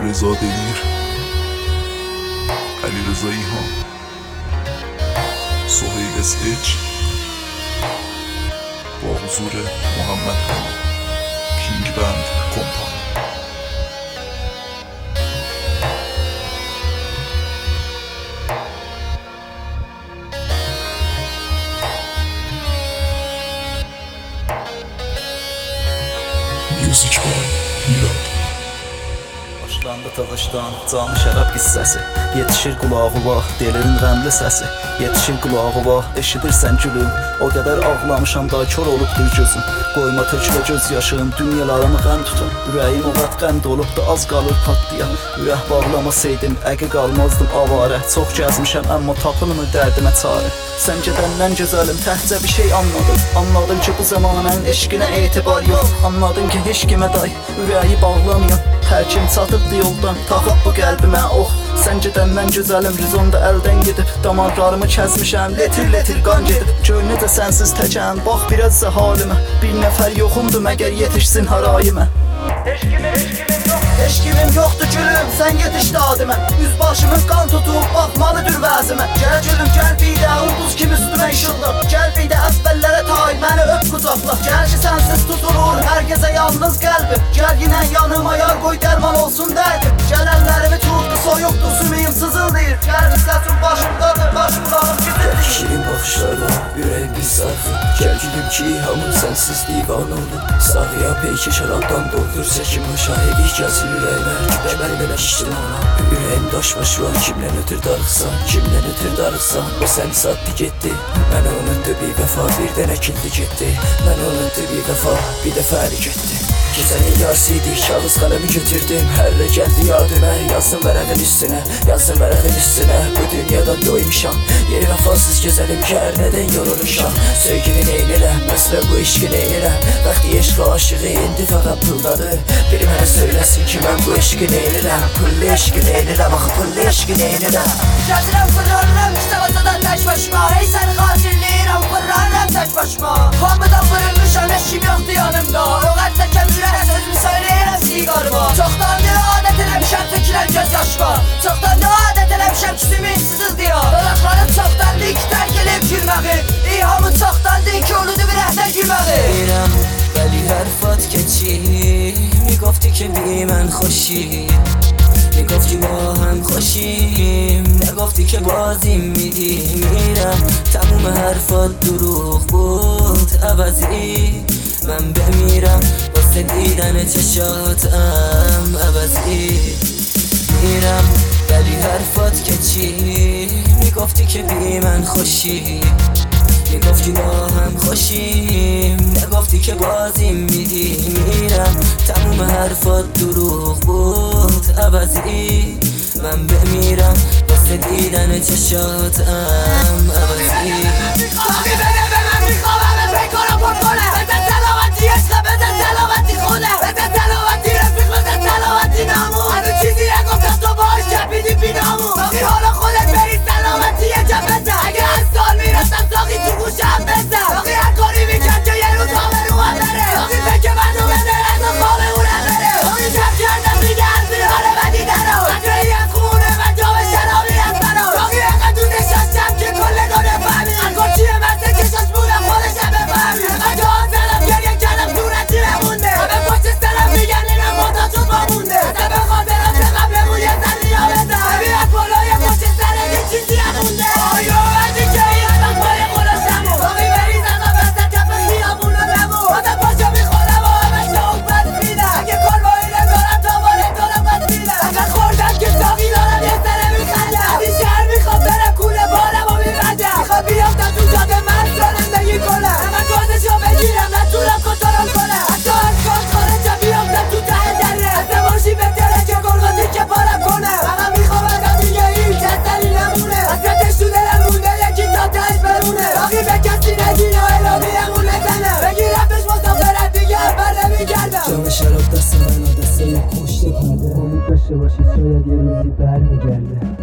رضا دلیر، علیرضا ایهان، سهیل SH با حضور محمد حمید، کینگ بند کمپانی. Music by Hilal. Başlandı tağışdan canı şərab qissəsi, yetişir qulağı var delinin qəmli səsi, yetişir qulağı var eşidirsən gülüm, o qədər ağlamışam da kör olubdur gözüm, qoyma tökülə göz yaşım, dünyalarımı qəm tutun, ürəyim o qat qənd olubdu az qalır patlayan, ürək bağlamasaydım əqi qalmazdım avarə, çox gəzmişəm əmma tapılmır dərdimə çarə, sən gedəndən gözəlim təhcə bir şey anladım ki bu zamanın eşqinə etibar yox, anladım ki heç kimə day ürəyi bağlamayan, tərkim çatıbdı yoldan, taxıb bu qəlbimə oh, sən gedəndən gözəlim rizon da əldən gedib, damarlarımı kəsmişəm, letir qan gedib, gör necə sənsiz təkəm, bax biraz da halimə, bir nəfər yoxumdur məgər yetişsin harayimə. Eşkimim yoxdur gülüm, sən yetiş dadimə, üz başımın qan tutub, baxmalıdır vəzimə, gəl gülüm, gəl bir də ulduz kimi üstümə işılda, gəl bir də əvvəllərə tay, məni öp qucaqla, gəl ki sənsiz tutulur, hər gəzə yalnız qəlbim, gəl yinə yanıma yar qoy dərman olsun dərdim, gəl əllərimi tutdu, soyuqdur, sümüyüm sızıldayır, gəl ki səsin başımdadır, baş qulağım gizildir. Şirin baxışlarla ürəyim bir sarxı, gəl gülüm ki hamım sənsiz divan olur, sağıya peyki şərabdan doldur, çəkim müşahidik gəlsin ürəyimə, kübəbəri belə şişdim ona, ürəyim daşbaş var, kimlə ötür darıqsan, o səni satdı getdi, məni unutdu bir vəfa, bir dənə kildi getdi, məni unutdu bir vəfa, bir dəfə əli getdi. Gecənin yarsıydı, kağız qələmi götürdüm, hərlə gəldi yadımə, yazsın vərəqin üstünə, bu dünyadan doymuşam, yeri vəfasız gözəlim ki hər nədən yorulmuşam, sevgini neynirəm, məsələ bu işqi neynirəm, bəxti eşqə aşığı indi fəqət pıldadı, biri mənə söyləsin ki mən bu eşqi neynirəm, pulli eşqi neynirəm, axı pulli eşqi neynirəm. Gəzirəm fırlarım, istəvəsədən tək başıma, hey səni xatirləyirəm, fırlarım tək başıma, hamıdan vırılmışam, eşkim yoxdur yanımda, o qəddə kəmirəm, sözümü söyləyirəm siqarıma, çoxdandır adət eləmişəm, tökülən göz yaşıma, çoxdandır adət eləmişəm ki sümüyüm sızıldıyam, dodaqlarım çoxdandır ki tərk elib gülməği, İlhamın çoxdandır ki oludu bir əhdə gülməği. Deyirəm, bəli hərfat keçir, میگفتی که بی من خوشی، میگفتی با هم خوشیم، نگفتی که بازی میدی، میرم تموم حرفات دروغ بود عوضی، من بمیرم واسه دیدن چشاتم عوضی، میرم ولی حرفات که چی، میگفتی که بی من خوشی، میگفتی با هم خوشیم، نگفتی که بازی میدی، میرم تموم حرفات دروغ بود عوضی، من بمیرم واسه دیدن چشاتم عوضی. آقی بده به من میخوام بکنم پرکنه، بده سلامتی عشقه، بده سلامتی خونه، بده سلامتی رفیق، بده سلامتی نامون، هنو چیزی نگفتم تو باش کپیدی بی نامون، باقی حالا خودت بری سلامتی یه جا بزن، اگه از سال میرسم ساقی تو گوشم بزن، باقی هر کاری میکن که یه روز خوابه رو هم بره، باقی فکر منو بده از و خوابه اونه بره، باقی کم کردم دیگه از بیاره و دیدنو، قطرهی از خونه و جام شرابی از منو، باقی اینقدر تو نشستم که کل دونه فهمی، انگارچیه مسته کشاش بودم خودشم بفهمی، اینقدر جهان زدم گریه کردم صورتی نمونده، همه پشت سرم میگن اینم ماتا شد مامونده، اصلا به خاطرات قبلمون یه سری یا بزن، ببین از بالای پشت سرم یه چیزی نمونده، آیو بدی که این وقت پای خودشمون، باقی بریز از آبست کف خیابون رو نمون، بازم پاشا میخورم و همش شوق بد میدم، اگه کار با اینه دارم تا باله دارم بد میدم، اگر خوردم که ساقی دارم یه سره میخندم، از این شهر میخوام برم کوله بالم و میبندم، میخوام بیافتم تو جاده من زندگی کنم، من گازشو بگیرم نتونم کنترل کنم، حتی از گاز خارجم بیافتم تو ته دره، از نماشی بهتره که گرگاتی که پارم کنم، فقط میخوام ازم دیگه هیچ اثری نمونه، حسرتش تو دلم مونده یکی تا تهش برونه، باقی به کسی نگین و الهامینمون نزنم، بگیرم پیش مسافرت دیگه بر نمیگردم. جام شراب دست من و دست یک پشت پرده، امید داشته باشید شاید یه روزی برمیگرده.